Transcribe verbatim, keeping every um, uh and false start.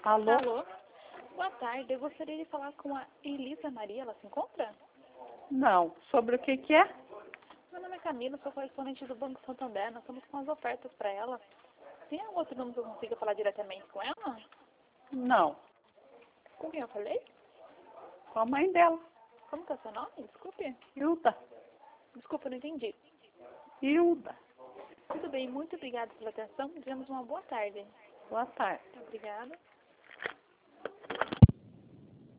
Alô? Alô? Boa tarde, eu gostaria de falar com a Elisa Maria, ela se encontra? Não. Sobre o que que é? Meu nome é Camila, sou correspondente do Banco Santander, nós estamos com as ofertas para ela. Tem algum outro número que eu consiga falar diretamente com ela? Não. Com quem eu falei? Com a mãe dela. Como que é o seu nome? Desculpe. Hilda. Desculpa, eu não entendi. Hilda. Tudo bem, muito obrigada pela atenção, desejamos uma boa tarde. Boa tarde. Obrigada.